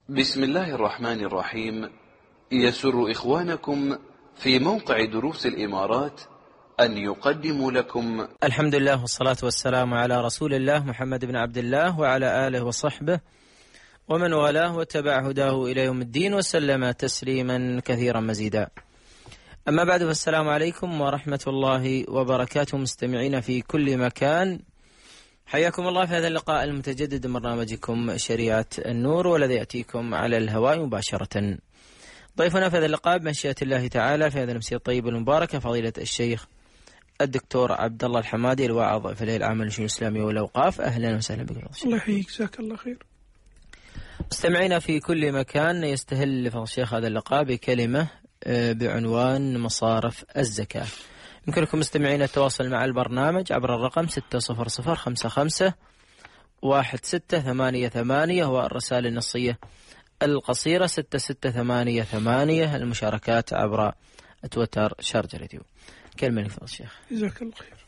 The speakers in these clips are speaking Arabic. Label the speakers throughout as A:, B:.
A: بسم الله الرحمن الرحيم. يسر إخوانكم في موقع دروس الإمارات أن يقدموا لكم
B: الحمد لله والصلاة والسلام على رسول الله محمد بن عبد الله وعلى آله وصحبه ومن والاه واتبع هداه إلى يوم الدين وسلم تسليما كثيرا مزيدا. أما بعد، فالسلام عليكم ورحمة الله وبركاته مستمعين في كل مكان، حياكم الله في هذا اللقاء المتجدد من برنامجكم شريعة النور، والذي يأتيكم على الهواء مباشرة. ضيفنا في هذا اللقاء بمشيئة الله تعالى في هذا الأمسية الطيبة المباركة فضيلة الشيخ الدكتور عبد الله الحمادي، الواعظ في الهيئة العامة للشؤون الإسلامية والأوقاف. أهلا وسهلا بكم.
C: الله يحييك، جزاك الله خير.
B: مستمعينا في كل مكان، يستهل فضل الشيخ هذا اللقاء بكلمة بعنوان مصارف الزكاة. يمكنكم مستمعين التواصل مع البرنامج عبر الرقم 600551688 والرسائل النصية القصيرة 6688. المشاركات عبر تويتر شارجة راديو. كلمة لفضل الشيخ.
C: جزاك الله خير.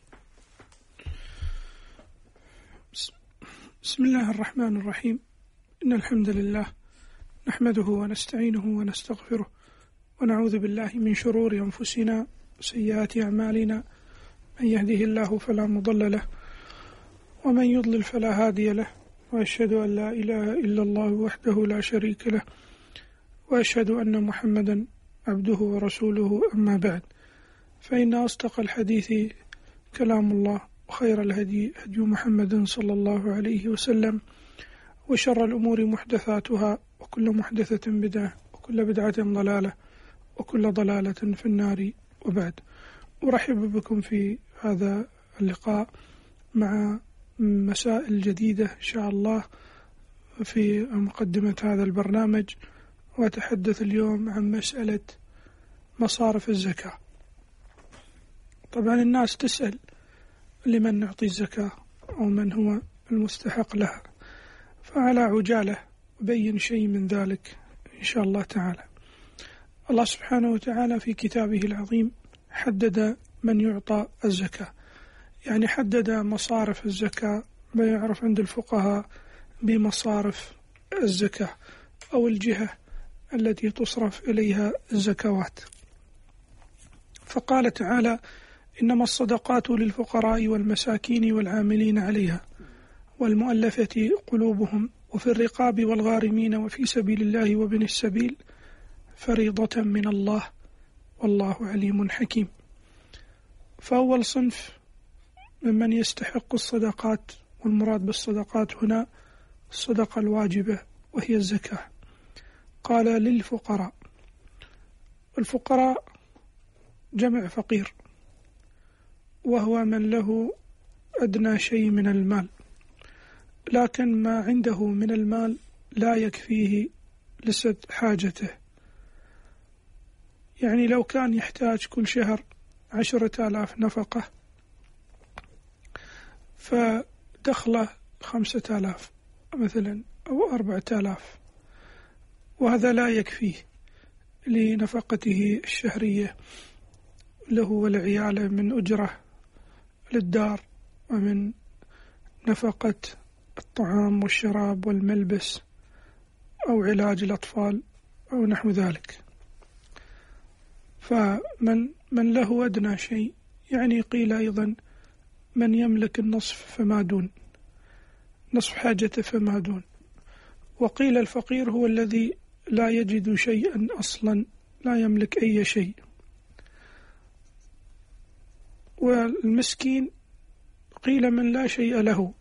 C: بسم الله الرحمن الرحيم. إن الحمد لله نحمده ونستعينه ونستغفره ونعوذ بالله من شرور أنفسنا وسيئات أعمالنا. من يهده الله فلا مضل له ومن يضلل فلا هادي له، وأشهد أن لا إله إلا الله وحده لا شريك له، وأشهد أن محمدا عبده ورسوله. أما بعد، فإن أصدق الحديث كلام الله، وخير الهدي هدي محمد صلى الله عليه وسلم، وشر الأمور محدثاتها، وكل محدثة بدعة، وكل بدعة ضلالة، وكل ضلالة في النار. وبعد، أرحب بكم في هذا اللقاء مع مسائل جديدة إن شاء الله في مقدمة هذا البرنامج. وأتحدث اليوم عن مسألة مصارف الزكاة. طبعا الناس تسأل لمن نعطي الزكاة أو من هو المستحق لها، فعلى عجالة أبين شيء من ذلك إن شاء الله تعالى. الله سبحانه وتعالى في كتابه العظيم حدد من يعطى الزكاة، يعني حدد مصارف الزكاة، ما يعرف عند الفقهاء بمصارف الزكاة أو الجهة التي تصرف إليها الزكوات. فقال تعالى: إنما الصدقات للفقراء والمساكين والعاملين عليها والمؤلفة قلوبهم وفي الرقاب والغارمين وفي سبيل الله وابن السبيل فريضة من الله والله عليم حكيم. فأول صنف ممن يستحق الصدقات، والمراد بالصدقات هنا الصدقة الواجبة وهي الزكاة. قال للفقراء. الفقراء جمع فقير، وهو من له أدنى شيء من المال، لكن ما عنده من المال لا يكفيه لسد حاجته. يعني لو كان يحتاج كل شهر 10,000 نفقة، فدخله 5,000 مثلا أو 4,000، وهذا لا يكفيه لنفقته الشهرية له والعيال من أجرة للدار، ومن نفقة الطعام والشراب والملبس أو علاج الأطفال أو نحو ذلك. فمن له أدنى شيء، يعني قيل أيضا من يملك النصف فما دون، نصف حاجته فما دون. وقيل الفقير هو الذي لا يجد شيئا أصلا، لا يملك أي شيء. والمسكين قيل من لا شيء له،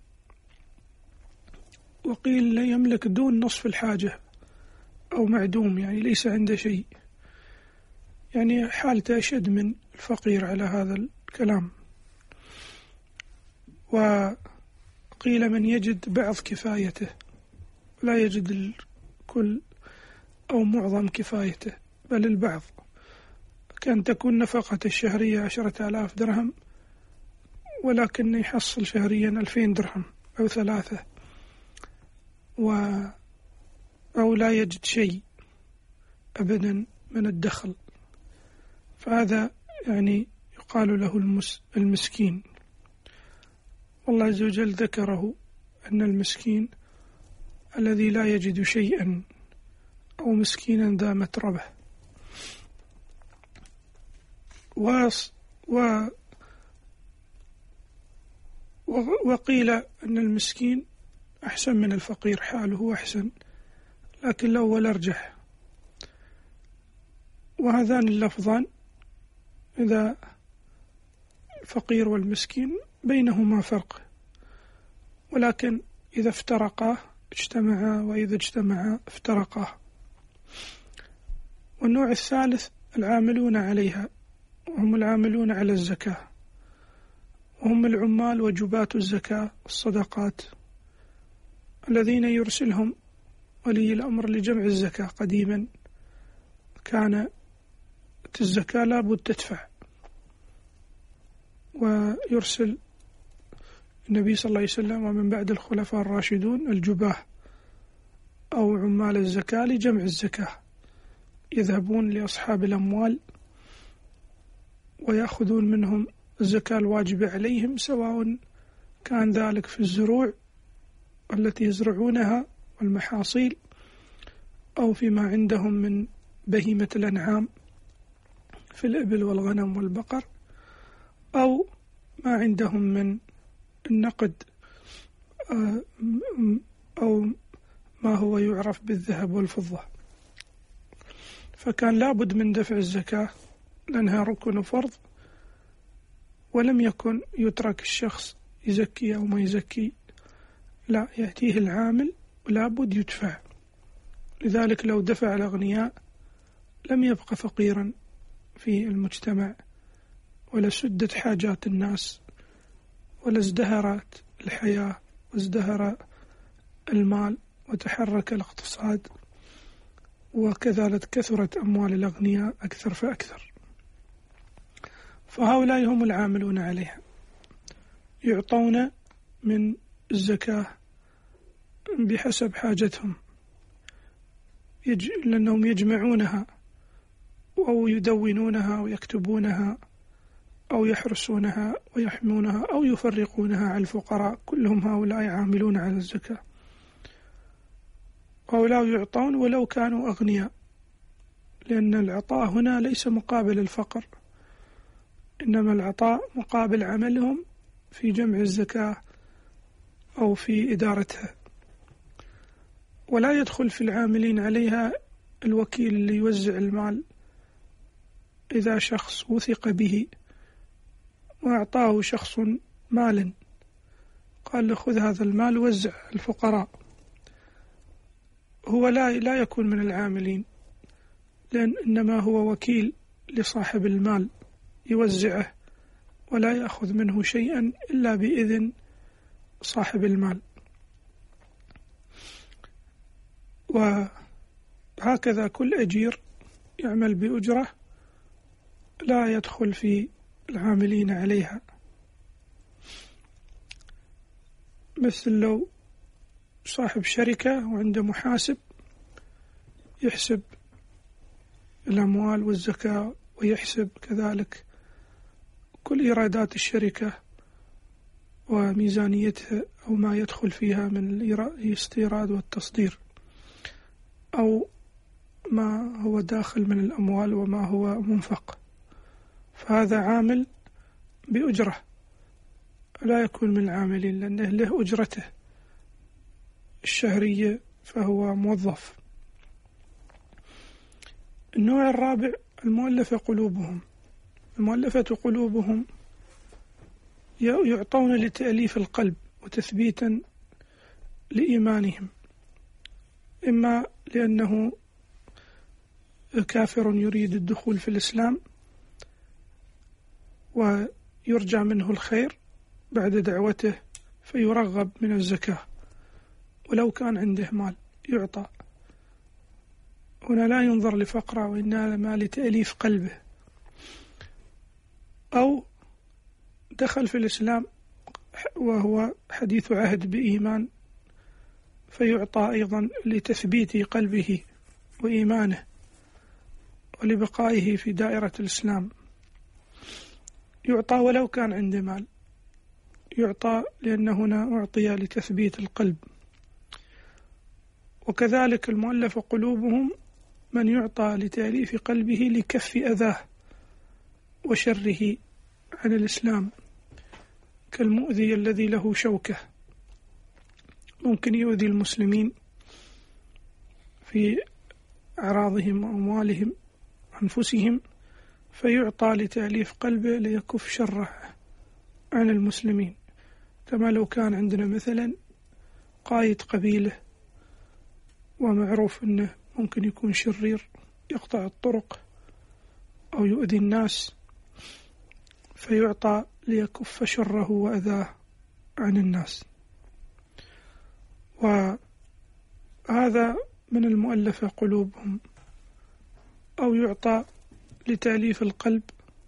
C: وقيل لا يملك دون نصف الحاجة أو معدوم، يعني ليس عنده شيء، يعني حالته أشد من الفقير على هذا الكلام. وقيل من يجد بعض كفايته، لا يجد الكل أو معظم كفايته، بل البعض. كان تكون نفقة الشهرية 10,000 درهم، ولكن يحصل شهريا 2,000 درهم أو 3، أو لا يجد شيء أبدا من الدخل، فهذا يعني يقال له المسكين. والله عز وجل ذكره أن المسكين الذي لا يجد شيئا، أو مسكينا ذا متربة. وقيل أن المسكين أحسن من الفقير، حاله أحسن، لكن الأول أرجح. وهذان اللفظان إذا الفقير والمسكين بينهما فرق، ولكن إذا افترقا اجتمعا، وإذا اجتمعا افترقا. والنوع الثالث العاملون عليها، وهم العاملون على الزكاة، وهم العمال وجباة الزكاة الصدقات، الذين يرسلهم ولي الأمر لجمع الزكاة. قديما كانت الزكاة لابد تدفع، ويرسل النبي صلى الله عليه وسلم ومن بعد الخلفاء الراشدون الجباه أو عمال الزكاة لجمع الزكاة، يذهبون لأصحاب الأموال ويأخذون منهم الزكاة الواجبة عليهم، سواء كان ذلك في الزروع التي يزرعونها والمحاصيل، أو فيما عندهم من بهيمة الأنعام في الإبل والغنم والبقر، أو ما عندهم من النقد، أو ما هو يعرف بالذهب والفضة. فكان لابد من دفع الزكاة لأنها ركن فرض، ولم يكن يترك الشخص يزكي أو ما يزكي، لا، يأتيه العامل ولابد يدفع. لذلك لو دفع الأغنياء لم يبقى فقيرا في المجتمع، ولا سدت حاجات الناس، ولا ازدهرت الحياة وازدهر المال وتحرك الاقتصاد، وكذلك كثرت أموال الأغنياء أكثر فأكثر. فهؤلاء هم العاملون عليها، يعطون من الزكاة بحسب حاجتهم، لأنهم يجمعونها أو يدونونها ويكتبونها أو يحرسونها ويحمونها أو يفرقونها على الفقراء، كلهم هؤلاء عاملون على الزكاة. هؤلاء يعطون ولو كانوا أغنياء، لأن العطاء هنا ليس مقابل الفقر، إنما العطاء مقابل عملهم في جمع الزكاة أو في إدارتها. ولا يدخل في العاملين عليها الوكيل اللي يوزع المال. إذا شخص وثق به وأعطاه شخص مالا، قال له خذ هذا المال ووزع الفقراء، هو لا يكون من العاملين، لأن إنما هو وكيل لصاحب المال يوزعه، ولا يأخذ منه شيئا إلا بإذن صاحب المال. وهكذا كل أجير يعمل بأجرة لا يدخل في العاملين عليها. مثل لو صاحب شركة وعنده محاسب يحسب الأموال والزكاة، ويحسب كذلك كل إيرادات الشركة وميزانيتها أو ما يدخل فيها من الاستيراد والتصدير، أو ما هو داخل من الأموال وما هو منفق، فهذا عامل بأجرة، لا يكون من العاملين لأنه له أجرته الشهرية، فهو موظف. النوع الرابع المؤلفة قلوبهم. المؤلفة قلوبهم يعطون لتأليف القلب وتثبيتا لإيمانهم، إما لأنه كافر يريد الدخول في الإسلام ويرجى منه الخير بعد دعوته فيرغب من الزكاة، ولو كان عنده مال يعطى. هنا لا ينظر لفقره، وإنما لتأليف قلبه. أو دخل في الإسلام وهو حديث عهد بإيمان، فيعطى أيضا لتثبيت قلبه وإيمانه ولبقائه في دائرة الإسلام. يعطى ولو كان عنده مال، يعطى لأن هنا أعطي لتثبيت القلب. وكذلك المؤلف قلوبهم من يعطى لتأليف قلبه لكف أذاه وشره عن الإسلام، كالمؤذي الذي له شوكة ممكن يؤذي المسلمين في أعراضهم وأموالهم وأنفسهم، فيعطى لتأليف قلبه ليكف شره عن المسلمين. كما لو كان عندنا مثلا قائد قبيلة ومعروف أنه ممكن يكون شرير يقطع الطرق أو يؤذي الناس، فيعطى ليكف شره وأذاه عن الناس. وهذا من المؤلفة قلوبهم. أو يعطى لتأليف القلب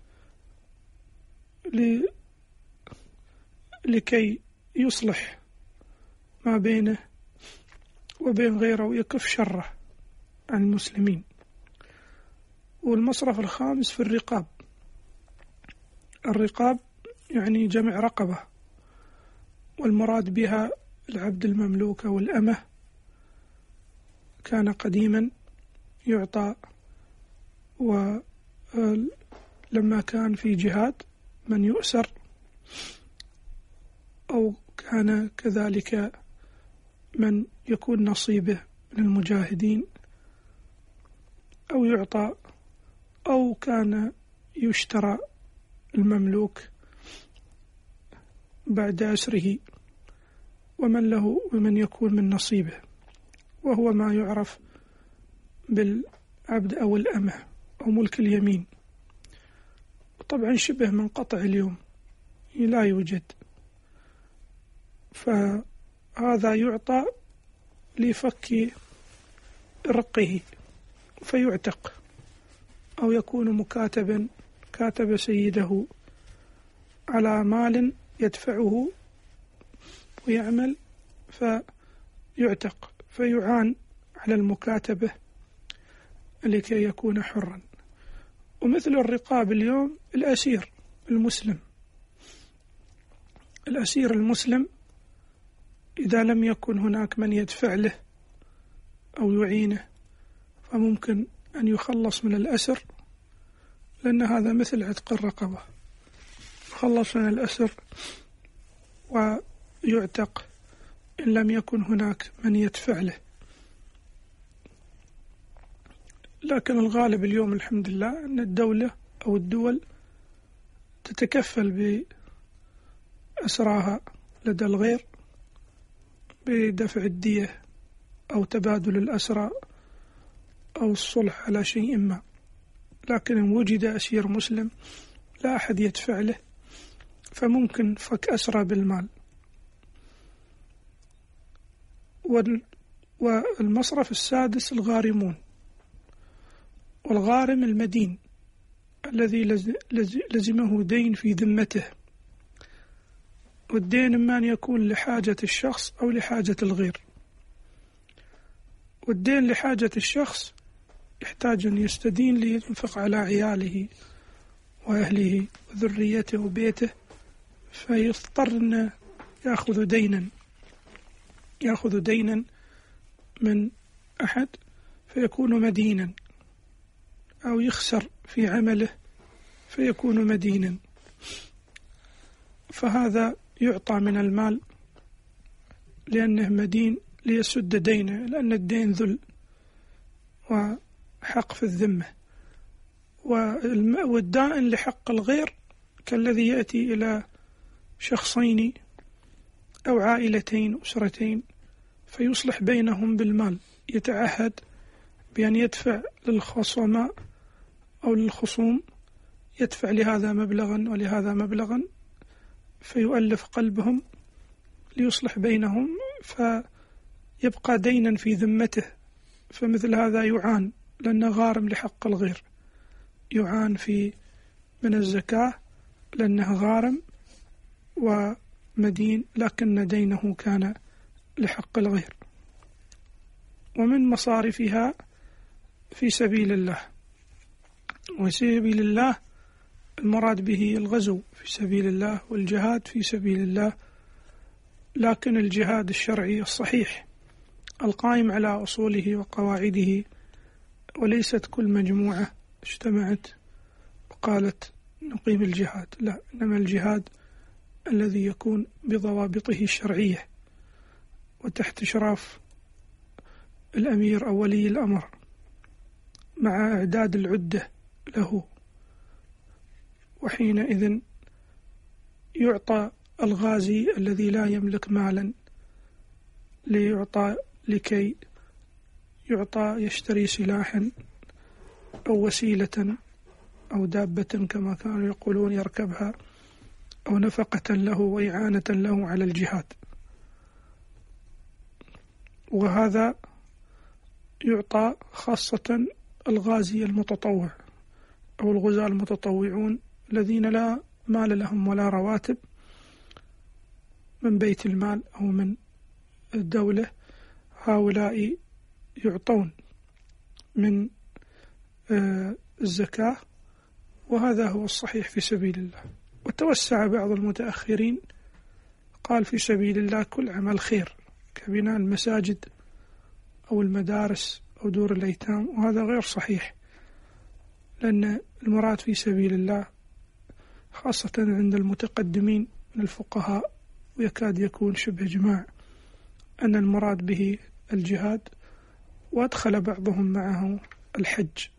C: لكي يصلح ما بينه وبين غيره ويكف شره عن المسلمين. والمصرف الخامس في الرقاب. الرقاب يعني جمع رقبة، والمراد بها العبد المملوك والأمة. كان قديما يعطى، ولما كان في جهاد من يؤسر، أو كان كذلك من يكون نصيبه من المجاهدين، أو يعطى، أو كان يشترى المملوك بعد أسره ومن يكون من نصيبه، وهو ما يعرف بالعبد أو الأمة أو ملك اليمين. طبعا شبه منقطع اليوم لا يوجد، فهذا يعطى لفك رقه فيعتق، أو يكون كاتب سيده على مال يدفعه ويعمل فيعتق، فيعان على المكاتبة لكي يكون حرا. ومثل الرقاب اليوم الأسير المسلم. الأسير المسلم إذا لم يكن هناك من يدفع له أو يعينه فممكن أن يخلص من الأسر، لأن هذا مثل عتق الرقبة، يخلص من الأسر ويعتق إن لم يكن هناك من يدفع له. لكن الغالب اليوم الحمد لله أن الدولة أو الدول تتكفل بأسراها لدى الغير بدفع الدية أو تبادل الأسرى أو الصلح على شيء ما. لكن إن وجد أسير مسلم لا أحد يدفع له فممكن فك أسرى بالمال. والمصرف السادس الغارمون. والغارم المدين الذي لزمه دين في ذمته، والدين إما أن يكون لحاجة الشخص أو لحاجة الغير. والدين لحاجة الشخص يحتاج أن يستدين لينفق على عياله وأهله وذريته وبيته، فيضطر أن يأخذ دينا من أحد فيكون مدينا، أو يخسر في عمله فيكون مدينا، فهذا يعطى من المال لأنه مدين ليسد دينه، لأن الدين ذل وحق في الذمة. والدائن لحق الغير كالذي يأتي إلى شخصين أو عائلتين أسرتين فيصلح بينهم بالمال، يتعهد بأن يدفع للخصماء أو للخصوم، يدفع لهذا مبلغا ولهذا مبلغا، فيؤلف قلبهم ليصلح بينهم فيبقى دينا في ذمته. فمثل هذا يعان لأنه غارم لحق الغير، يعان من الزكاة لأنه غارم ومدين لكن دينه كان لحق الغير. ومن مصارفها في سبيل الله. وسبيل الله المراد به الغزو في سبيل الله والجهاد في سبيل الله، لكن الجهاد الشرعي الصحيح القائم على أصوله وقواعده، وليست كل مجموعة اجتمعت وقالت نقيم الجهاد، لا، إنما الجهاد الذي يكون بضوابطه الشرعية وتحت إشراف الأمير أو ولي الأمر مع إعداد العدة له، وحينئذ يعطى الغازي الذي لا يملك مالا لكي يعطى يشتري سلاحا أو وسيلة أو دابة كما كانوا يقولون يركبها، أو نفقة له وإعانة له على الجهاد. وهذا يعطى خاصة الغازي المتطوع أو الغزاة المتطوعون الذين لا مال لهم ولا رواتب من بيت المال أو من الدولة، هؤلاء يعطون من الزكاة، وهذا هو الصحيح في سبيل الله. وتوسع بعض المتأخرين قال في سبيل الله كل عمل خير كبناء المساجد أو المدارس أو دور الأيتام، وهذا غير صحيح، لأن المراد في سبيل الله خاصة عند المتقدمين من الفقهاء ويكاد يكون شبه إجماع أن المراد به الجهاد، وأدخل بعضهم معه الحج،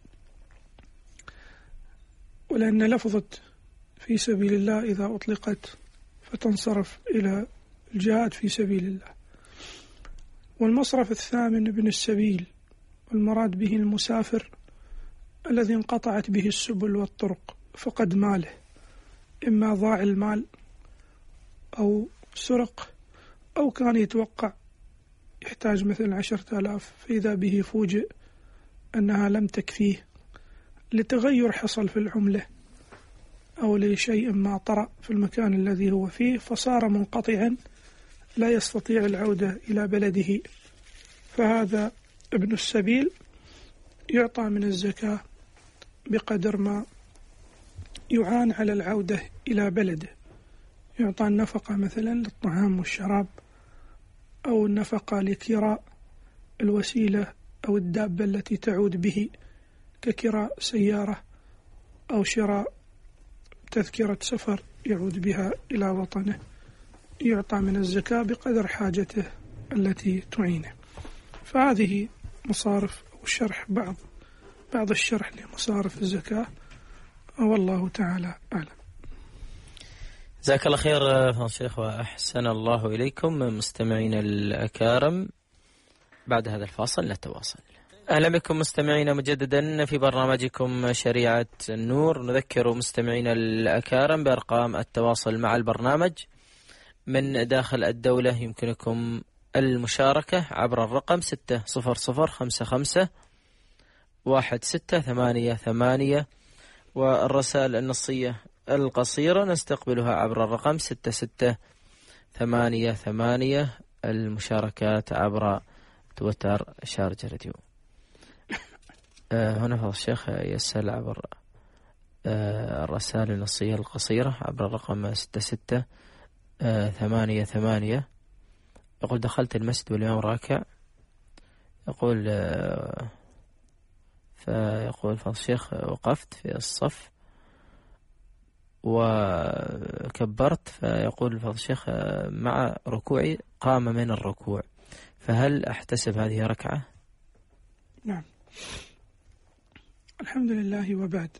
C: ولأن لفظة في سبيل الله إذا أطلقت فتنصرف إلى الجهاد في سبيل الله. والمصرف الثامن ابن السبيل، والمراد به المسافر الذي انقطعت به السبل والطرق، فقد ماله، إما ضاع المال أو سرق أو كان يتوقع يحتاج مثل 10,000 فإذا به فوجئ أنها لم تكفيه لتغير حصل في العملة أو لشيء ما طرأ في المكان الذي هو فيه، فصار منقطعا لا يستطيع العودة إلى بلده، فهذا ابن السبيل يعطى من الزكاة بقدر ما يعان على العودة إلى بلده. يعطى النفقة مثلا للطعام والشراب، أو النفقة لكراء الوسيلة أو الدابة التي تعود به ككراء سيارة أو شراء تذكرة سفر يعود بها إلى وطنه، يعطى من الزكاة بقدر حاجته التي تعينه. فهذه مصارف أو شرح بعض الشرح لمصارف الزكاة، والله تعالى أعلم.
B: جزاك الله خير فضيلة الشيخ وأحسن الله إليكم مستمعين الأكارم. بعد هذا الفاصل نتواصل. أهلا بكم مستمعين مجددا في برنامجكم شريعة النور. نذكر مستمعين الأكارم بأرقام التواصل مع البرنامج من داخل الدولة. يمكنكم المشاركة عبر الرقم 600551688، والرسائل النصية القصيرة نستقبلها عبر الرقم 6688. المشاركات عبر تويتر شارجة راديو. هنا فضل الشيخ يسأل عبر الرسائل النصية القصيرة عبر الرقم 6688. يقول دخلت المسجد والإمام راكع، يقول فضل الشيخ وقفت في الصف وكبرت، فيقول فضل الشيخ مع ركوعي قام من الركوع، فهل أحتسب هذه ركعة؟
C: نعم، الحمد لله. وبعد،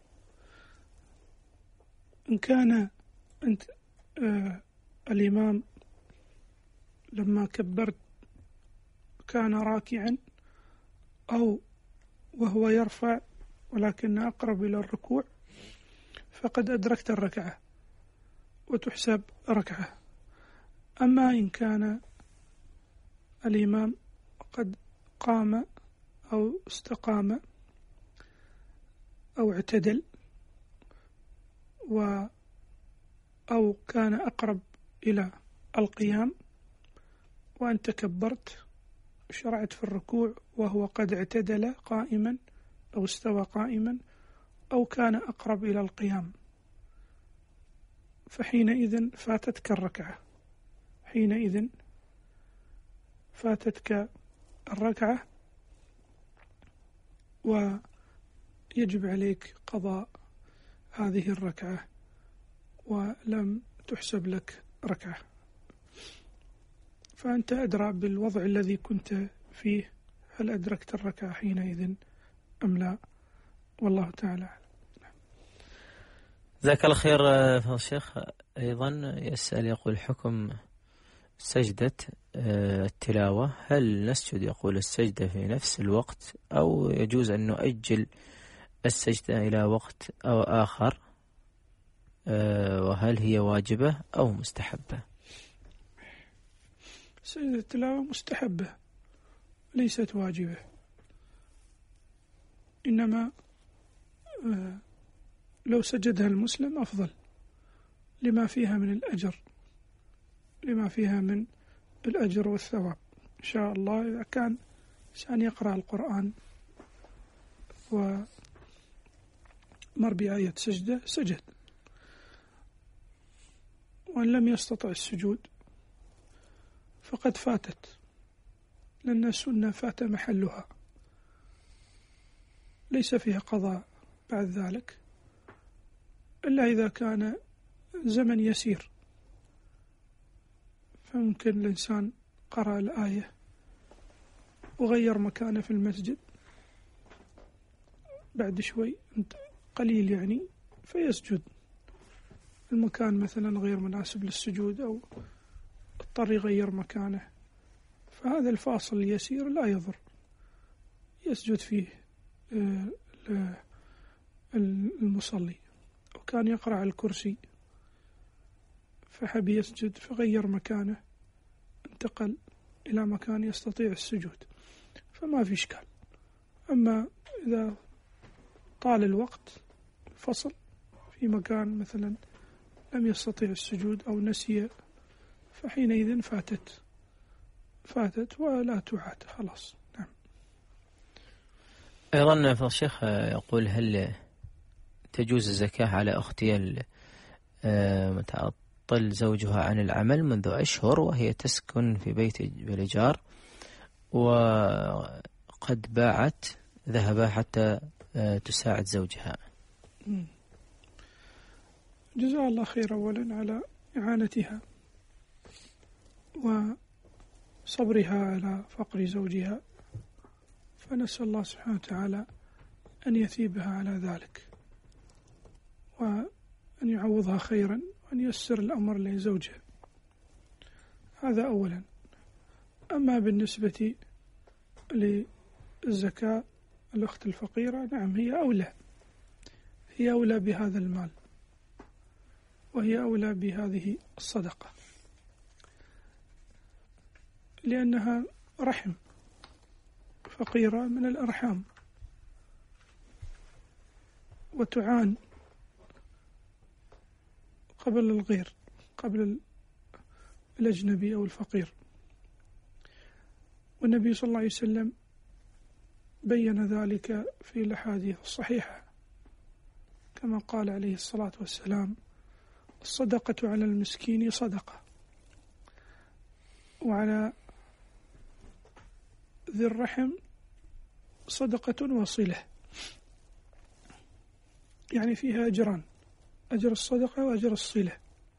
C: إن كان أنت الإمام لما كبرت كان راكعا أو وهو يرفع ولكن أقرب إلى الركوع، فقد أدركت الركعة وتحسب ركعة. أما إن كان الإمام قد قام أو استقام أو اعتدل أو كان أقرب إلى القيام وأنت كبرت شرعت في الركوع وهو قد اعتدل قائما أو استوى قائما أو كان أقرب إلى القيام، فحينئذ فاتتك الركعة، حينئذ فاتتك الركعة ويجب عليك قضاء هذه الركعة ولم تحسب لك ركعة، فأنت أدرى بالوضع الذي كنت فيه، هل أدركت الركعة حينئذ أم لا، والله تعالى أعلم.
B: جزاك الله خير فضيلة الشيخ. أيضا يسأل يقول حكم سجدة التلاوة، هل نسجد يقول السجدة في نفس الوقت أو يجوز أن نؤجل السجدة إلى وقت أو آخر، وهل هي واجبة أو مستحبة؟
C: سجدة التلاوة مستحبة ليست واجبة، إنما لو سجدها المسلم أفضل لما فيها من الأجر، لما فيها من الأجر والثواب إن شاء الله. إذا كان إنسان يقرأ القرآن ومر بآية سجدة سجد، وإن لم يستطع السجود فقد فاتت، لأن السنة فات محلها ليس فيها قضاء بعد ذلك، إلا إذا كان زمن يسير، فممكن الإنسان قرأ الآية وغير مكانه في المسجد بعد شوي قليل يعني فيسجد، المكان مثلا غير مناسب للسجود أو اضطر يغير مكانه، فهذا الفاصل اليسير لا يضر، يسجد فيه المصلي. وكان يقرأ على الكرسي فحب يسجد فغير مكانه، انتقل إلى مكان يستطيع السجود، فما في إشكال. أما إذا طال الوقت فصل في مكان مثلا لم يستطيع السجود أو نسي، فحينئذ فاتت ولا تعاد خلاص. نعم.
B: أيضا فضل الشيخ يقول هل تجوز الزكاة على أختي متعطل زوجها عن العمل منذ أشهر وهي تسكن في بيت بالإيجار، وقد باعت ذهبها حتى تساعد زوجها؟
C: جزاها الله خير أولا على إعانتها وصبرها على فقر زوجها، فنسأل الله سبحانه وتعالى أن يثيبها على ذلك وأن يعوضها خيرا وأن ييسر الأمر لزوجها، هذا أولا. أما بالنسبة للزكاة الأخت الفقيرة، نعم هي أولى بهذا المال، وهي أولى بهذه الصدقة، لأنها رحم، فقيرة من الأرحام وتعان قبل الغير، قبل الأجنبي أو الفقير. والنبي صلى الله عليه وسلم بين ذلك في الأحاديث الصحيحة، كما قال عليه الصلاة والسلام: الصدقة على المسكين صدقة، وعلى ذي الرحم صدقة وصلة، يعني فيها أجران، أجر الصدقة وأجر الصلة.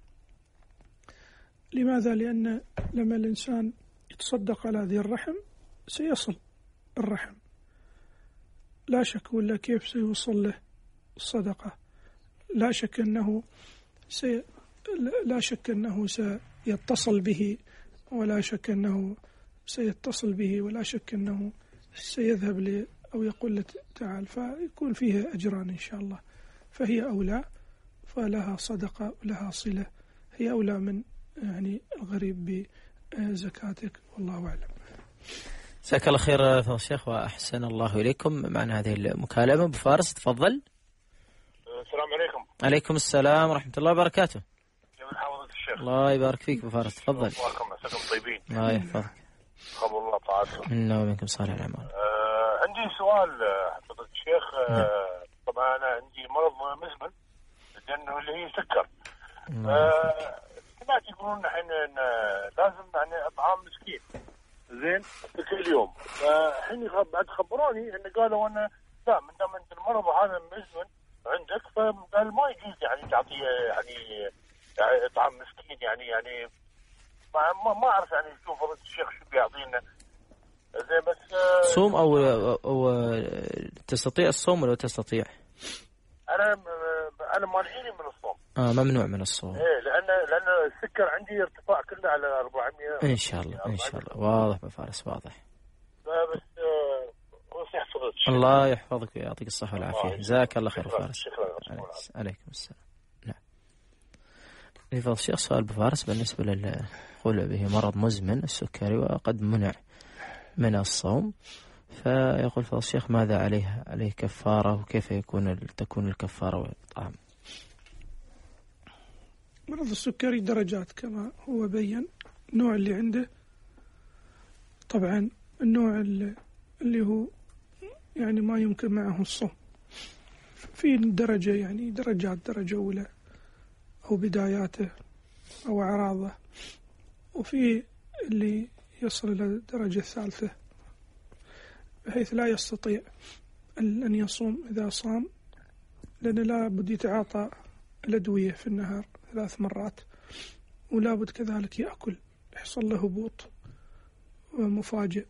C: لماذا؟ لأن لما الإنسان يتصدق على ذي الرحم سيصل الرحم، لا شك، ولا كيف سيوصل له الصدقة؟ لا شك أنه سيتصل به، ولا شك أنه سيتصل به، ولا شك أنه سيذهب أو يقول له تعال، فيكون فيها أجران إن شاء الله. فهي أولى، فلها صدقة ولها صلة، هي أولى من يعني الغريب بزكاتك، والله أعلم.
B: جزاك الله خير فضل الشيخ وأحسن الله إليكم. معنا هذه المكالمة أبو فارس، تفضل.
D: السلام عليكم.
B: عليكم السلام ورحمة الله وبركاته.
D: كيف حالك الشيخ؟
B: الله يبارك فيك أبو فارس، تفضل.
D: أخباركم؟ عساكم طيبين.
B: الله يحفظك.
D: قبل الله طاعتكم.
B: إنا ومنكم صالح الأعمال.
D: عندي سؤال حضرة الشيخ. طبعا أنا عندي مرض مزمن لأنه اللي هي سكر. سمعت يقولون الحين إن لازم يعني إطعام مسكين زين في كل يوم. فالحين بعد خبروني انه قالوا انه لا، من دام انت المرض هذا مزمن عندك، فقال ما يجوز يعني تعطيه يعني طعام مسكين يعني ما اعرف يعني شوف فضيلة الشيخ شو بيعطينا. زين بس
B: صوم او تستطيع الصوم ولا تستطيع؟
D: انا مانعيني من الصوم.
B: ممنوع من الصوم.
D: ايه لان السكر عندي ارتفاع كله على 400.
B: ان شاء الله ان شاء الله. واضح بفارس، واضح.
D: بس
B: الله يحفظك ويعطيك الصحة والعافية. جزاك الله خير فارس.
D: شكرا.
B: عليكم السلام. نعم. لفضل الشيخ سؤال بفارس بالنسبة للقول به مرض مزمن السكري وقد منع من الصوم، فيقول فضل الشيخ ماذا عليه كفارة، وكيف تكون الكفارة والطعام؟
C: مرض السكري درجات كما هو بين. النوع اللي عنده طبعا النوع اللي هو يعني ما يمكن معه الصوم، في درجة يعني درجة أولى أو بداياته أو أعراضه، وفي اللي يصل إلى الدرجة الثالثة بحيث لا يستطيع أن يصوم إذا صام، لأن لا بد يتعاطى الأدوية في النهار 3 مرات، ولا بد كذلك يأكل، يحصل له هبوط مفاجئ.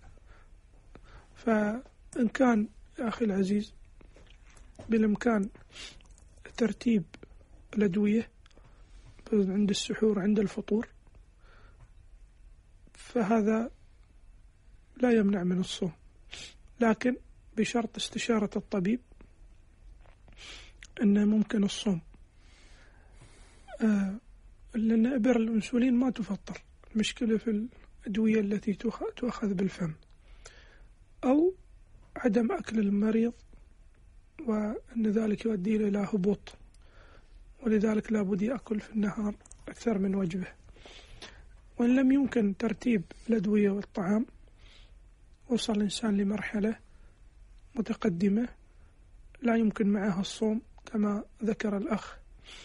C: فإن كان يا أخي العزيز بالإمكان ترتيب الأدوية عند السحور عند الفطور، فهذا لا يمنع من الصوم، لكن بشرط استشارة الطبيب أنه ممكن الصوم، لأن إبر الأنسولين ما تفطر، المشكلة في الأدوية التي تؤخذ بالفم، أو عدم أكل المريض وأن ذلك يؤدي إلى هبوط، ولذلك لا بد يأكل في النهار أكثر من وجبة. وإن لم يمكن ترتيب الأدوية والطعام، وصل الإنسان لمرحلة متقدمة لا يمكن معها الصوم كما ذكر الأخ،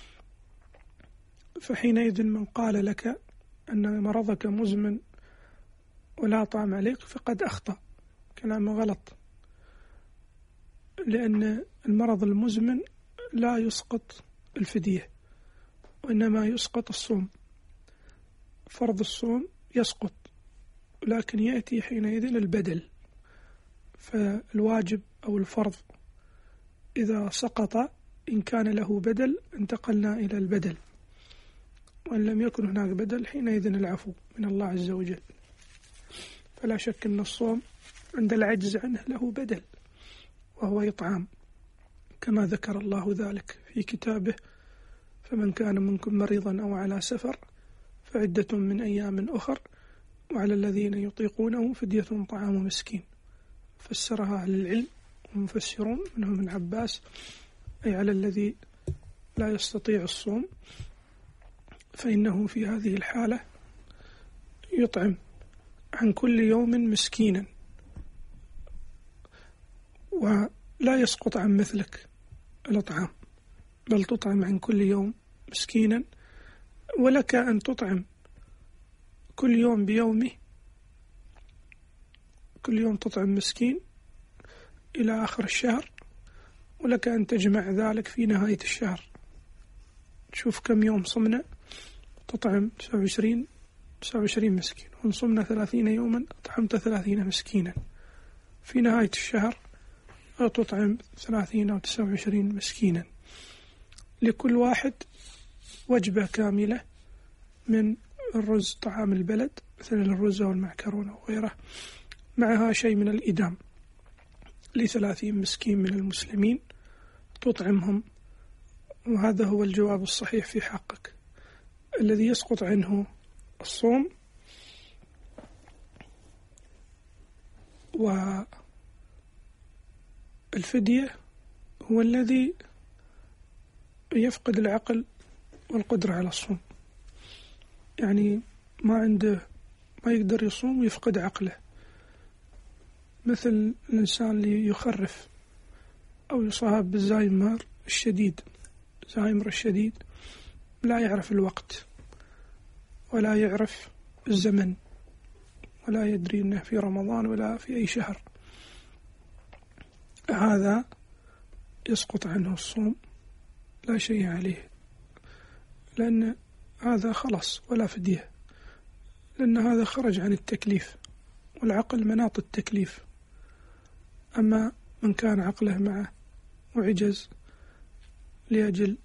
C: فحينئذ من قال لك أن مرضك مزمن ولا طعم عليك فقد أخطأ، كلام غلط، لأن المرض المزمن لا يسقط الفدية، وإنما يسقط الصوم. فرض الصوم يسقط، لكن يأتي حينئذ البدل. فالواجب أو الفرض إذا سقط إن كان له بدل انتقلنا إلى البدل، وإن لم يكن هناك بدل حينئذ العفو من الله عز وجل. فلا شك أن الصوم عند العجز عنه له بدل، وهو إطعام، كما ذكر الله ذلك في كتابه: فمن كان منكم مريضا أو على سفر فعدة من أيام أخر وعلى الذين يطيقونه فدية طعام مسكين. فسرها أهل العلم ومفسرون منهم ابن عباس، أي على الذي لا يستطيع الصوم فإنه في هذه الحالة يطعم عن كل يوم مسكينا، ولا يسقط عن مثلك الإطعام، بل تطعم عن كل يوم مسكينا، ولك أن تطعم كل يوم بيومه، كل يوم تطعم مسكين إلى آخر الشهر، ولك أن تجمع ذلك في نهاية الشهر. تشوف كم يوم صمنا تطعم 29 مسكين، وإن صمنا 30 يوما أطعمت 30 مسكينا. في نهاية الشهر تطعم 30 أو 29 مسكينا، لكل واحد وجبة كاملة من الرز، طعام البلد مثل الرز والمعكرونة وغيره، معها شيء من الإدام ل30 مسكين من المسلمين تطعمهم. وهذا هو الجواب الصحيح في حقك. الذي يسقط عنه الصوم والفدية هو الذي يفقد العقل والقدرة على الصوم، يعني ما يقدر يصوم ويفقد عقله، مثل الإنسان اللي يخرف أو يصاب بالزهايمر الشديد، الزهايمر الشديد لا يعرف الوقت ولا يعرف الزمن ولا يدري أنه في رمضان ولا في أي شهر، هذا يسقط عنه الصوم لا شيء عليه، لأن هذا خلص ولا فدية، لأن هذا خرج عن التكليف، والعقل مناط التكليف. أما من كان عقله معه وعجز لأجل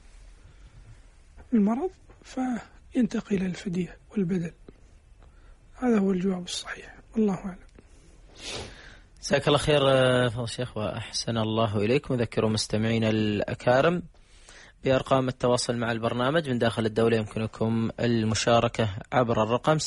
C: المرض فينتقل إلى الفدية والبدل. هذا هو الجواب الصحيح، والله أعلم.
B: جزاك الله خير فضل الشيخ وأحسن الله إليكم. أذكر مستمعينا الأكارم بأرقام التواصل مع البرنامج من داخل الدولة. يمكنكم المشاركة عبر الرقم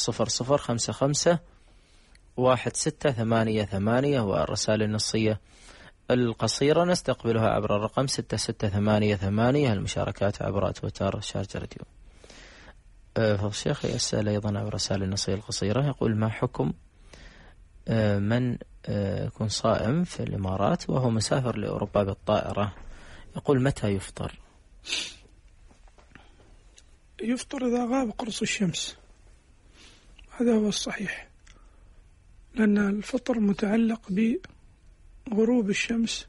B: 600551688 والرسائل النصية القصيرة نستقبلها عبر الرقم 6688. المشاركات عبر تويتر شارجة راديو. فضل الشيخ يسأل أيضا عبر الرسائل النصية القصيرة، يقول: ما حكم من يكون صائم في الإمارات وهو مسافر لأوروبا بالطائرة؟ يقول: متى يفطر؟
C: يفطر إذا غاب قرص الشمس، هذا هو الصحيح، لأن الفطر متعلق بغروب الشمس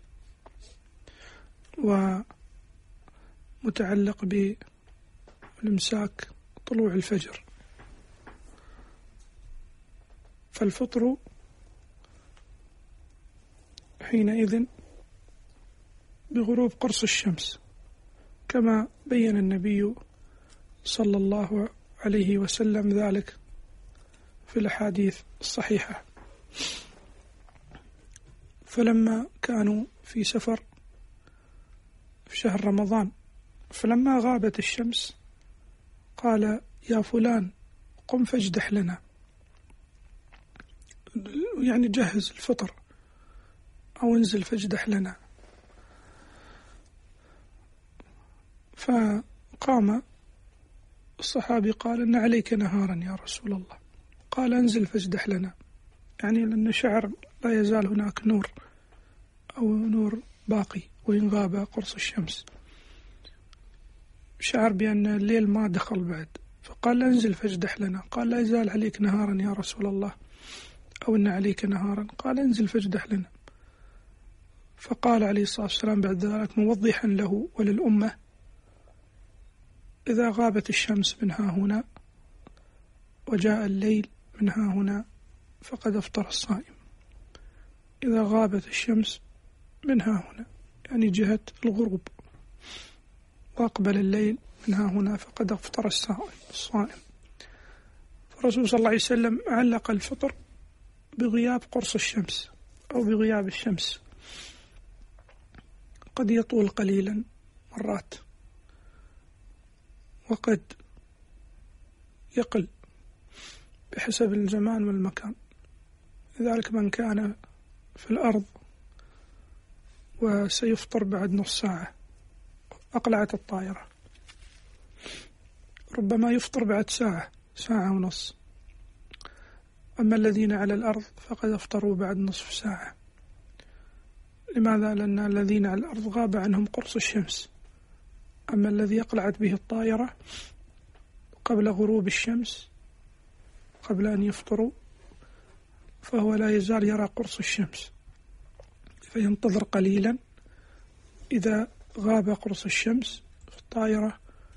C: ومتعلق بالإمساك طلوع الفجر، فالفطر حينئذ بغروب قرص الشمس، كما بين النبي صلى الله عليه وسلم ذلك في الأحاديث الصحيحة. فلما كانوا في سفر في شهر رمضان، فلما غابت الشمس قال: يا فلان قم فاجدح لنا، يعني جهز الفطر أو انزل فاجدح لنا. فقام الصحابي قال: إن عليك نهارا يا رسول الله. قال: انزل فاجدح لنا، يعني لأن شعر لا يزال هناك نور أو نور باقي وإن غاب قرص الشمس، شعر بأن الليل ما دخل بعد، فقال: انزل فاجدح لنا. قال: لا يزال عليك نهارا يا رسول الله، أو إن عليك نهارا. قال: انزل فاجدح لنا. فقال عليه الصلاة والسلام بعد ذلك موضحا له وللأمة: إذا غابت الشمس من ها هنا وجاء الليل من ها هنا فقد أفطر الصائم. إذا غابت الشمس من ها هنا يعني جهة الغروب، وأقبل الليل من ها هنا فقد أفطر الصائم. فالرسول صلى الله عليه وسلم علق الفطر بغياب قرص الشمس أو بغياب الشمس، قد يطول قليلا مرات وقد يقل بحسب الزمان والمكان. لذلك من كان في الأرض وسيفطر بعد نص ساعة أقلعت الطائرة، ربما يفطر بعد ساعة ونص. أما الذين على الأرض فقد أفطروا بعد نصف ساعة. لماذا؟ لأن الذين على الأرض غاب عنهم قرص الشمس، أما الذي أقلعت به الطائرة قبل غروب الشمس قبل أن يفطروا فهو لا يزال يرى قرص الشمس، فينتظر قليلا. إذا غاب قرص الشمس في الطائرة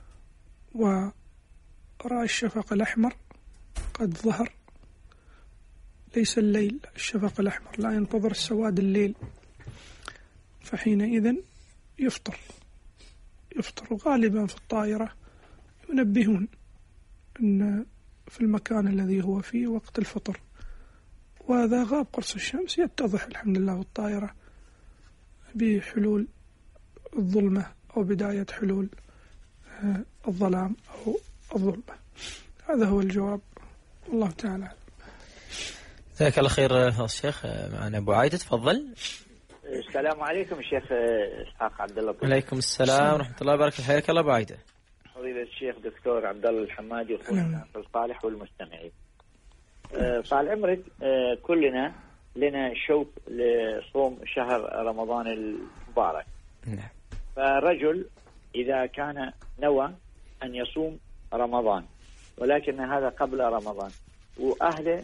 C: ورأى الشفق الأحمر قد ظهر، ليس الليل، الشفق الأحمر، لا ينتظر سواد الليل، فحينئذ يفطر. غالبا في الطائرة ينبهون أن في المكان الذي هو فيه وقت الفطر، وإذا غاب قرص الشمس يتضح الحمد لله في الطائرة بحلول الظلمة أو بداية حلول الظلام أو الظلمة. هذا هو الجواب، والله تعالى.
B: جزاك الله خير فضل الشيخ. معنا أبو عايدة، تفضل.
E: السلام عليكم الشيخ إسحاق عبد الله.
B: عليكم السلام ورحمة الله وبركاته. حياك الله أبو عايدة.
E: فضيلة الشيخ دكتور عبد الله الحمادي وأخونا الصالح والمستمعين. طال عمرك، كلنا لنا شوق لصوم شهر رمضان المبارك.
B: نعم.
E: فرجل إذا كان نوى أن يصوم رمضان ولكن هذا قبل رمضان وأهله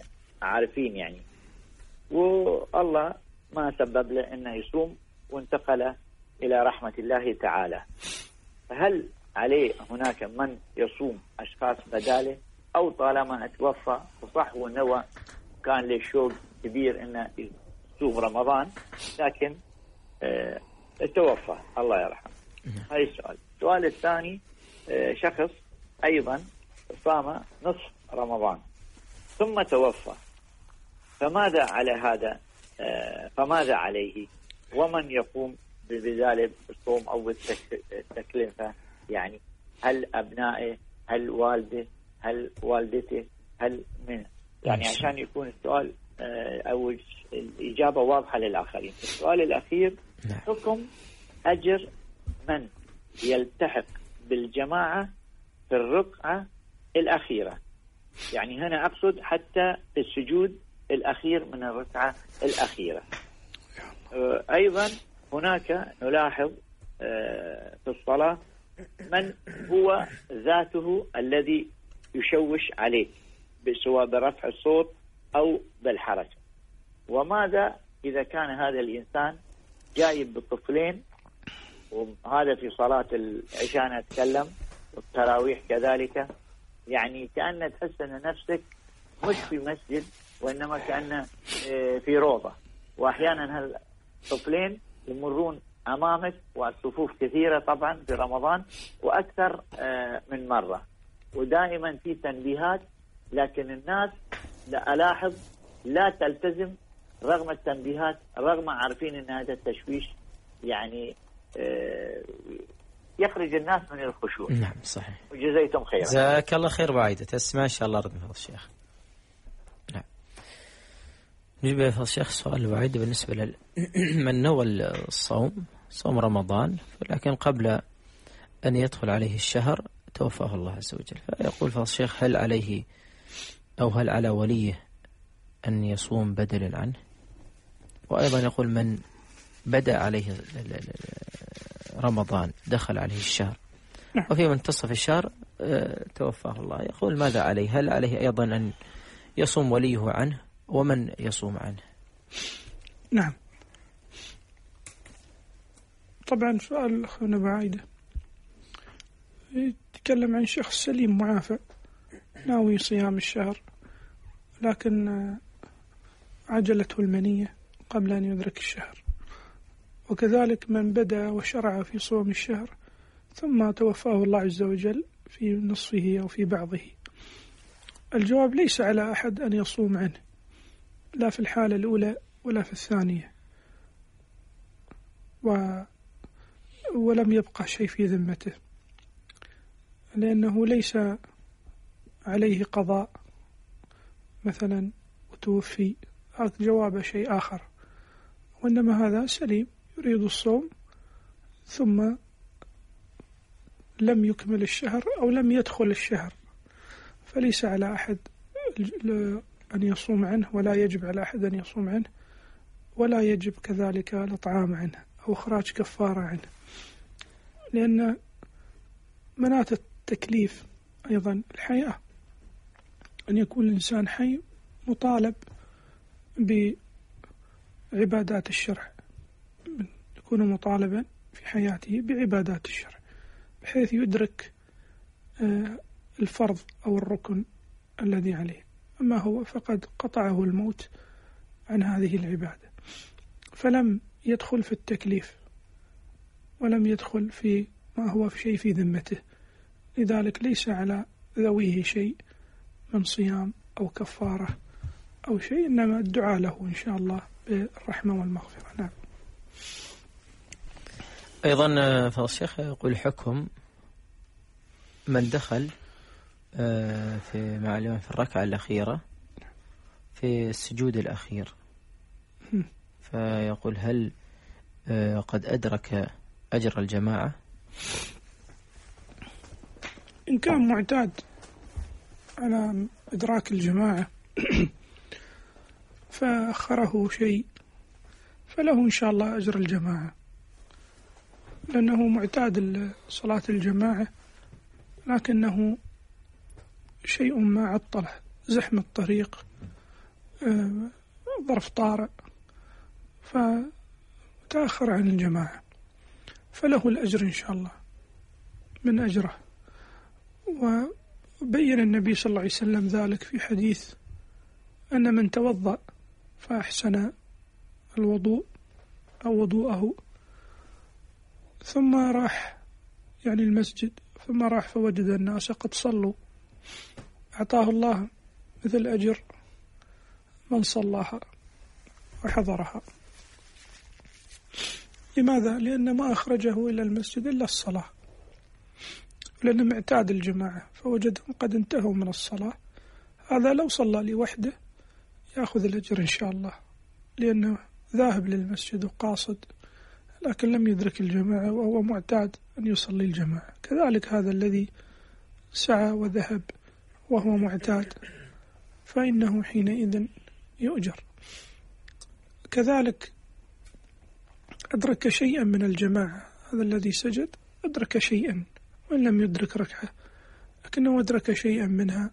E: عارفين يعني، والله ما سبب له أنه يصوم وانتقل إلى رحمة الله تعالى. فهل عليه هناك من يصوم أشخاص بداله، أو طالما اتوفى وصح ونوى كان له شوق كبير أنه يصوم رمضان لكن توفى الله يرحمه؟ هذا السؤال. السؤال الثاني، شخص أيضا صام نصف رمضان ثم توفى، فماذا على هذا؟ فماذا عليه؟ ومن يقوم بذلك الصوم أو التكلفة؟ يعني هل أبنائه، هل والده، هل والدته، هل من؟ يعني عشان يكون السؤال أو الإجابة واضحة للآخرين. السؤال الأخير، حكم أجر من يلتحق بالجماعة في الركعة الأخيرة، يعني هنا أقصد حتى السجود الأخير من الركعة الأخيرة. أيضا هناك نلاحظ في الصلاة من هو ذاته الذي يشوش عليه، سواء برفع الصوت أو بالحركة. وماذا إذا كان هذا الإنسان جايب بالطفلين، وهذا في صلاة العشاء نتكلم، والتراويح كذلك، يعني كأن تحس أن نفسك مش في مسجد وإنما كأن في روضة، وأحيانا هالطفلين يمرون أمامك، والصفوف كثيرة طبعا في رمضان وأكثر من مرة، ودائما في تنبيهات، لكن الناس لا ألاحظ لا تلتزم رغم التنبيهات، رغم عارفين أن هذا التشويش يعني يخرج الناس من الخشوع.
B: نعم صحيح.
E: وجزيتم خيرا.
B: جزاك الله خير بعيدة. تسمع إن شاء الله رد من فضل الشيخ. نعم. نجيب يا فضل الشيخ سؤال بعيد بالنسبة من نوى الصوم، صوم رمضان، لكن قبل أن يدخل عليه الشهر توفاه الله عز وجل، فيقول فضل الشيخ هل عليه أو هل على وليه أن يصوم بدلا عنه؟ وأيضا يقول من بدأ عليه رمضان دخل عليه الشهر وفي منتصف الشهر توفاه الله، يقول ماذا عليه؟ هل عليه أيضا أن يصوم وليه عنه، ومن يصوم عنه؟
C: نعم، طبعا سؤال أخونا بعيدة يتكلم عن شخص سليم معافى ناوي صيام الشهر، لكن عجلته المنية قبل أن يدرك الشهر، وكذلك من بدأ وشرع في صوم الشهر ثم توفاه الله عز وجل في نصفه أو في بعضه. الجواب ليس على أحد أن يصوم عنه، لا في الحالة الأولى ولا في الثانية، ولم يبقى شيء في ذمته، لأنه ليس عليه قضاء مثلا وتوفي، جواب شيء آخر، وإنما هذا سليم يريد الصوم ثم لم يكمل الشهر أو لم يدخل الشهر، فليس على أحد أن يصوم عنه، ولا يجب على أحد أن يصوم عنه، ولا يجب كذلك الإطعام عنه أو إخراج كفارة عنه، لأن مناط التكليف أيضا الحياة، أن يكون الإنسان حي مطالب بعبادات الشرع، يكون مطالبا في حياته بعبادات الشرع بحيث يدرك الفرض أو الركن الذي عليه، أما هو فقد قطعه الموت عن هذه العبادة، فلم يدخل في التكليف ولم يدخل في ما هو في شيء في ذمته، لذلك ليس على ذويه شيء من صيام أو كفارة أو شيء، إنما الدعاء له إن شاء الله بالرحمة والمغفرة. نعم.
B: أيضا فضل الشيخ يقول حكم من دخل في مع الإمام في الركعة الأخيرة في السجود الأخير، فيقول هل قد أدرك أجر الجماعة؟
C: إن كان معتاد على إدراك الجماعة فأخره شيء فله إن شاء الله أجر الجماعة، لأنه معتاد صلاة الجماعة، لكنه شيء ما عطله، زحم الطريق، ظرف طارئ فتأخر عن الجماعة، فله الأجر إن شاء الله من أجره. وبين النبي صلى الله عليه وسلم ذلك في حديث أن من توضأ فأحسن الوضوء أو وضوءه ثم راح يعني المسجد، ثم راح فوجد الناس قد صلوا، أعطاه الله مثل أجر من صلاها وحضرها. لماذا؟ لأن ما أخرجه إلى المسجد إلا الصلاة، لأنه معتاد الجماعة فوجدهم قد انتهوا من الصلاة. هذا لو صلى لوحده يأخذ الأجر إن شاء الله، لأنه ذاهب للمسجد وقاصد، لكن لم يدرك الجماعة وهو معتاد أن يصلي الجماعة. كذلك هذا الذي سعى وذهب وهو معتاد فإنه حينئذ يؤجر. كذلك أدرك شيئا من الجماعة، هذا الذي سجد أدرك شيئا وإن لم يدرك ركعة، لكنه أدرك شيئا منها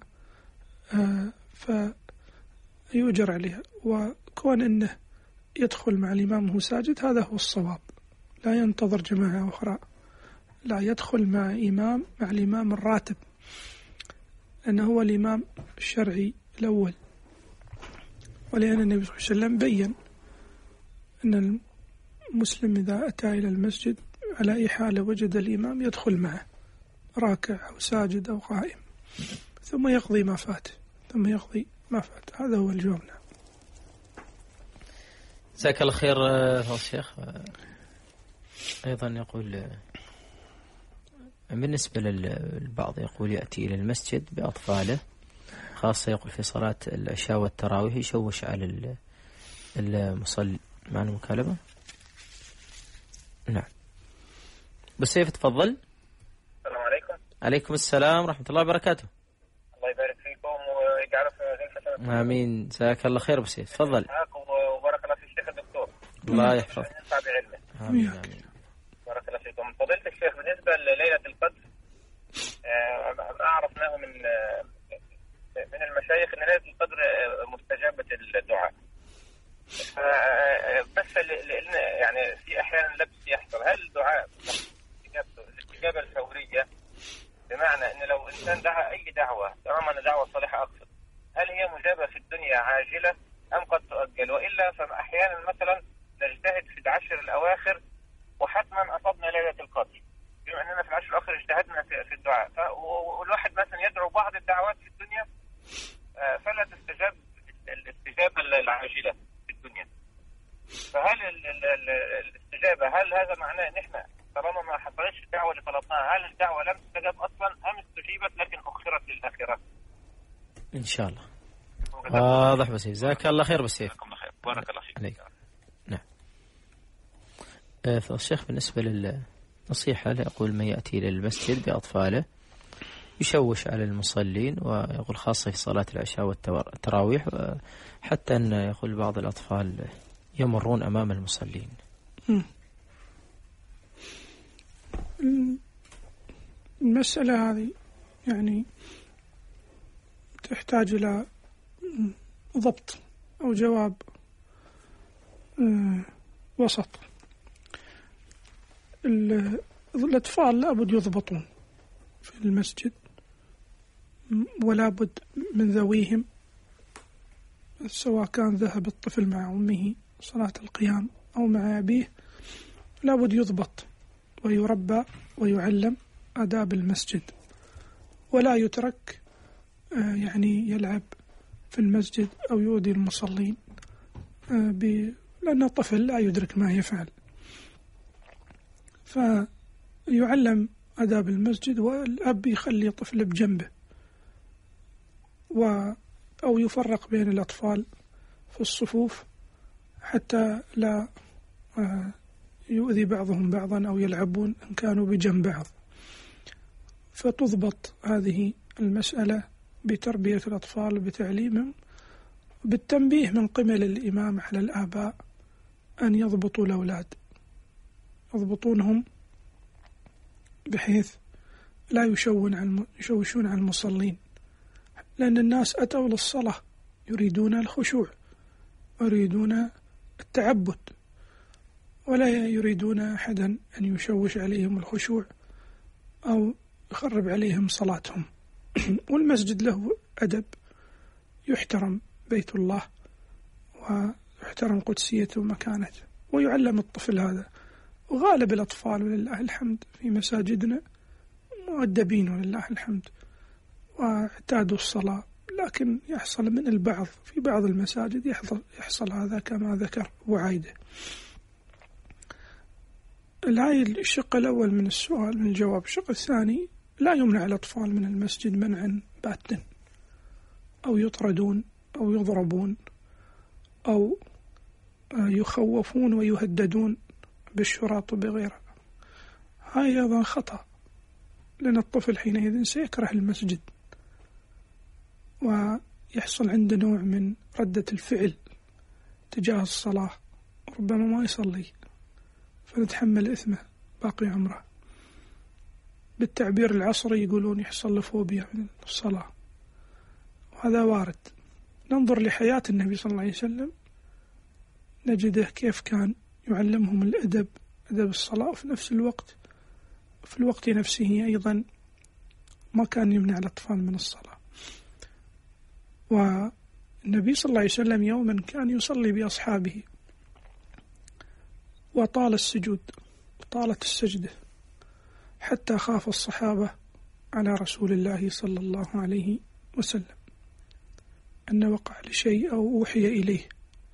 C: فيؤجر عليها. وكون أنه يدخل مع الإمام وهو ساجد هذا هو الصواب، لا ينتظر جماعة أخرى، لا يدخل مع الإمام الراتب، أنه هو الإمام الشرعي الأول. ولأن النبي صلى الله عليه وسلم بيّن أن المسلم إذا أتى إلى المسجد على أي حال وجد الإمام يدخل معه راكع أو ساجد أو قائم، ثم يقضي ما فات هذا هو الجواب. نعم.
B: جزاك الله خير فضل الشيخ. أيضا يقول بالنسبة للبعض يقول يأتي إلى المسجد بأطفاله، خاصة يقول في صلاة العشاء والتراويح يشوش على المصلي. معنا مكالمة؟ نعم. بالسيف تفضل.
F: السلام عليكم.
B: عليكم السلام ورحمة الله وبركاته.
F: الله يبارك فيكم ويجعله في ميزان حسناتكم.
B: آمين. جزاك الله خير بالسيف تفضل.
F: وبارك الله في الشيخ الدكتور.
B: الله يحفظك.
F: ينفع بعلمه.
B: آمين.
F: بارك الله فيكم. فضيلة الشيخ بالنسبة لليلة القدر أعرف أنه من المشايخ أن ليلة القدر مستجابة الدعاء، بس يعني في أحيانا لبس يحصل. هل الدعاء الاستجابة الفورية بمعنى أن لو إنسان دعا أي دعوة طالما أن دعوة صالحة أقصد، هل هي مجابة في الدنيا عاجلة أم قد تؤجل؟ وإلا فأحيانا مثلا نجتهد في العشر الأواخر وحتما أصبنا ليلة القدر، بما أننا في العشر الأواخر اجتهدنا في الدعاء، والواحد مثلا يدعو بعض الدعوات في الدنيا فلا تستجاب الاستجابة العاجلة في الدنيا. فهل الاستجابة هل هذا معناه ان احنا طالما ما حصلتش الدعوة اللي طلبناها هل الدعوة لم تستجاب اصلا ام استجيبت لكن اخرت للاخرة؟
B: ان شاء الله واضح. بس جزاك الله خير. بس
F: بارك الله فيك.
B: نعم. فالشيخ بالنسبة للنصيحة يقول من يأتي إلى المسجد بأطفاله يشوش على المصلين، ويقول خاصة في صلاة العشاء والتراويح، حتى أن يقول بعض الأطفال يمرون أمام المصلين.
C: المسألة هذه يعني تحتاج إلى ضبط أو جواب وسط. الأطفال لابد يضبطون في المسجد، ولا بد من ذويهم، سواء كان ذهب الطفل مع أمه صلاة القيام أو مع أبيه، لا بد يضبط ويربى ويعلم آداب المسجد، ولا يترك يعني يلعب في المسجد أو يؤذي المصلين، لأن الطفل لا يدرك ما يفعل، فيعلم آداب المسجد، والأب يخلي طفل بجنبه أو يفرق بين الأطفال في الصفوف حتى لا يؤذي بعضهم بعضا أو يلعبون إن كانوا بجنب بعض. فتضبط هذه المسألة بتربية الأطفال وبتعليمهم، بالتنبيه من قبل الإمام على الآباء أن يضبطوا الأولاد، يضبطونهم بحيث لا يشوشون على المصلين، لأن الناس أتوا للصلاة يريدون الخشوع، ويريدون التعبد، ولا يريدون أحدا أن يشوش عليهم الخشوع أو يخرب عليهم صلاتهم. والمسجد له أدب، يحترم بيت الله ويحترم قدسيته ومكانته، ويعلم الطفل هذا. وغالب الأطفال ولله الحمد في مساجدنا مؤدبين ولله الحمد واعتادوا الصلاة، لكن يحصل من البعض في بعض المساجد يحصل هذا كما ذكر أبو عايدة. هاي الشق الأول من السؤال من الجواب. الشق الثاني: لا يمنع الأطفال من المسجد منعا باتا، أو يطردون أو يضربون أو يخوفون ويهددون بالشراط وبغيره. هاي أيضا خطأ، لأن الطفل حينئذ سيكره المسجد ويحصل عنده نوع من ردة الفعل تجاه الصلاة، ربما ما يصلي فنتحمل إثمه باقي عمره. بالتعبير العصري يقولون يحصل له فوبيا من الصلاة، وهذا وارد. ننظر لحياة النبي صلى الله عليه وسلم نجده كيف كان يعلمهم الأدب، أدب الصلاة، وفي نفس الوقت في الوقت نفسه أيضا ما كان يمنع الأطفال من الصلاة. والنبي صلى الله عليه وسلم يوما كان يصلي بأصحابه وطال السجود وطالت السجدة، حتى خاف الصحابة على رسول الله صلى الله عليه وسلم أن وقع لشيء أو أوحي إليه.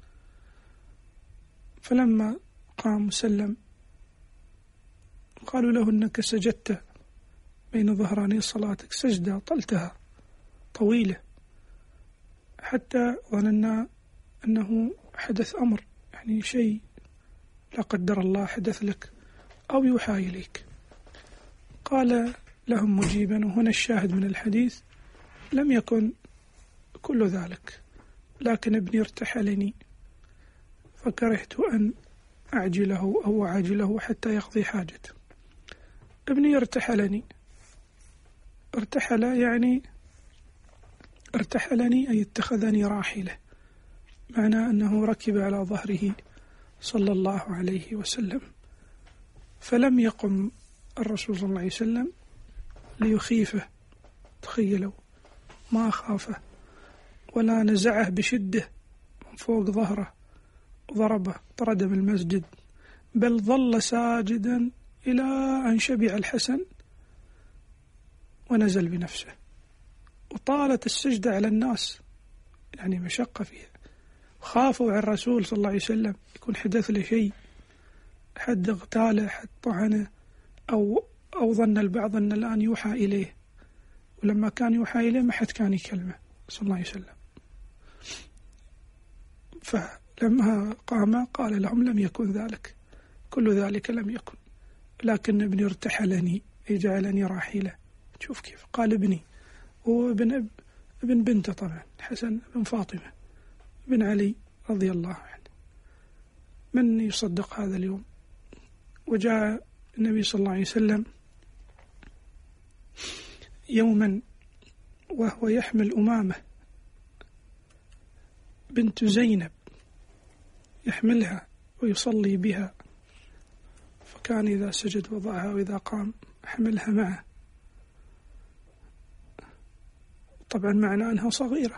C: فلما قام وسلم قالوا له: إنك سجدت بين ظهراني صلاتك سجدة طلتها طويلة، حتى ظننا أنه حدث أمر، يعني شيء لا قدر الله حدث لك أو يوحى إليك. قال لهم مجيبا، وهنا الشاهد من الحديث: لم يكن كل ذلك، لكن ابني ارتحلني فكرهت أن أعجله أو أعاجله حتى يقضي حاجته. ابني ارتحلني، ارتحلني أي اتخذني راحلة، معنى أنه ركب على ظهره صلى الله عليه وسلم. فلم يقم الرسول صلى الله عليه وسلم ليخيفه، تخيلوا، ما خافه ولا نزعه بشدة من فوق ظهره ضربه طرده من المسجد، بل ظل ساجدا إلى أن شبع الحسن ونزل بنفسه. وطالت السجدة على الناس، يعني مشقة فيها، خافوا على الرسول صلى الله عليه وسلم يكون حدث له شيء، حد اغتاله، حد طعنه، أو ظن البعض أن الآن يوحى إليه، ولما كان يوحى إليه ما حد كان يكلمه صلى الله عليه وسلم. فلما قام قال لهم: لم يكن ذلك، كل ذلك لم يكن، لكن ابني ارتحلني أي جعلني راحلة. شوف كيف قال ابني، هو ابن بنته طبعا، حسن بن فاطمة بن علي رضي الله عنه. من يصدق هذا اليوم؟ وجاء النبي صلى الله عليه وسلم يوما وهو يحمل أمامة بنت زينب، يحملها ويصلي بها، فكان إذا سجد وضعها وإذا قام حملها معه. طبعا معنى أنها صغيرة،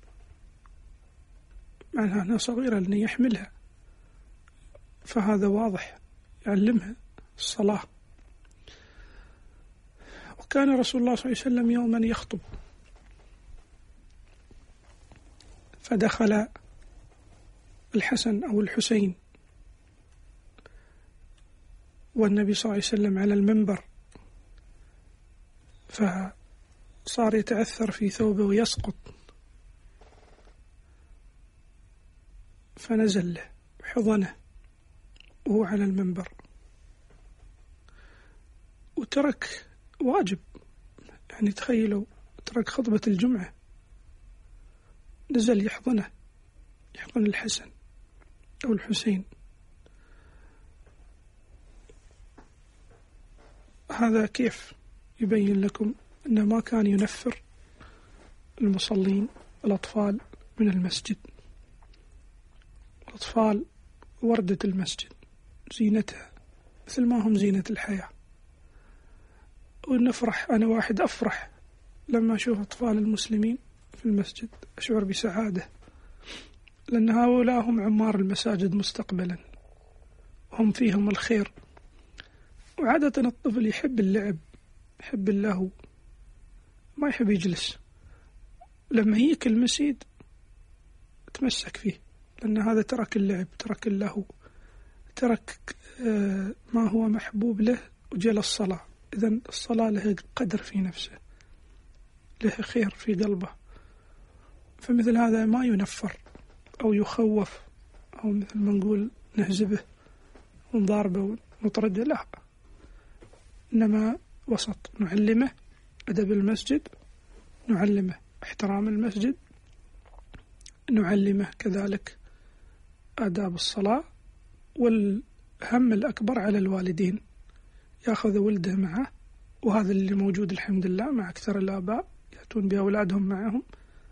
C: لأنه يحملها، فهذا واضح يعلمها الصلاة. وكان رسول الله صلى الله عليه وسلم يوما يخطب، فدخل الحسن أو الحسين والنبي صلى الله عليه وسلم على المنبر، فصار يتعثر في ثوبه ويسقط، فنزل له حضنه وهو على المنبر، وترك واجب، يعني تخيلوا ترك خطبة الجمعة، نزل يحضن الحسن أو الحسين. هذا كيف يبين لكم أنه ما كان ينفر المصلين الأطفال من المسجد. الأطفال وردة المسجد زينتها مثل ما هم زينة الحياة، ونفرح. أنا واحد أفرح لما أشوف أطفال المسلمين في المسجد، أشعر بسعادة، لأن هؤلاء هم عمار المساجد مستقبلا، هم فيهم الخير. وعادة الطفل يحب اللعب، يحب اللهو، ما يحب يجلس. لما يجيك المسجد تمسك فيه، لأن هذا ترك اللعب، ترك اللهو، ترك ما هو محبوب له وجل الصلاة. إذن الصلاة له قدر في نفسه، له خير في قلبه. فمثل هذا ما ينفر أو يخوف أو مثل ما نقول نهزبه ونضاربه ونطرده، لا، إنما وسط. نعلمه أدب المسجد، نعلمه احترام المسجد، نعلمه كذلك آداب الصلاة. والهم الأكبر على الوالدين، يأخذ ولده معه، وهذا اللي موجود الحمد لله مع أكثر الآباء، يأتون بأولادهم معهم.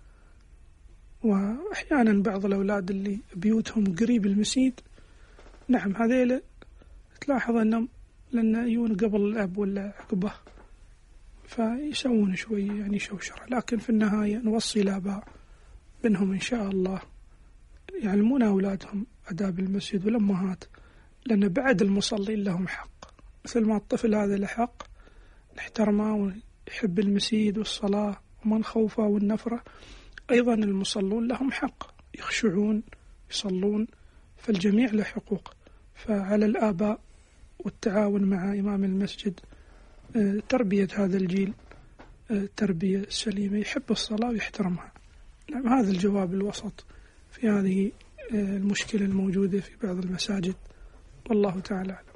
C: وأحيانا بعض الأولاد اللي بيوتهم قريب المسجد، نعم هذيل تلاحظ أنهم لأن يجون قبل الأب ولا عقبه فيسوون شوي يعني شوشرة، لكن في النهاية نوصي الآباء بأنهم إن شاء الله يعلمون أولادهم آداب المسجد والأمهات، لأن بعد المصلين لهم حق، مثل ما الطفل هذا له حق نحترمه ويحب المسجد والصلاة ومن خوفه والنفرة، أيضا المصلون لهم حق، يخشعون يصلون، فالجميع له حقوق. فعلى الآباء والتعاون مع إمام المسجد تربية هذا الجيل تربية سليمة، يحب الصلاة ويحترمها. نعم، هذا الجواب الوسط في هذه المشكلة الموجودة في بعض المساجد، والله تعالى أعلم.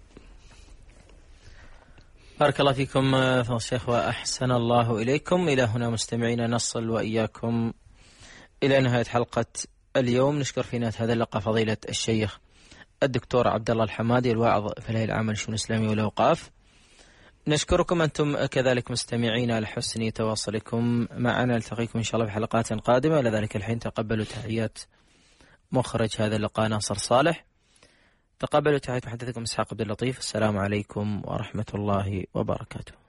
B: بارك الله فيكم فضيلة الشيخ وأحسن الله إليكم. إلى هنا مستمعينا نصل وإياكم إلى نهاية حلقة اليوم. نشكر في نهاية هذا اللقاء فضيلة الشيخ الدكتور عبد الله الحمادي، الواعظ في الهيئة العامة للشؤون الإسلامية والأوقاف. نشكركم أنتم كذلك مستمعين على حسن تواصلكم معنا. نلتقيكم إن شاء الله في حلقات قادمة. إلى ذلك الحين تقبلوا تحيات مخرج هذا اللقاء ناصر صالح. تقبلوا تحيات محدثكم إسحاق عبد اللطيف. السلام عليكم ورحمة الله وبركاته.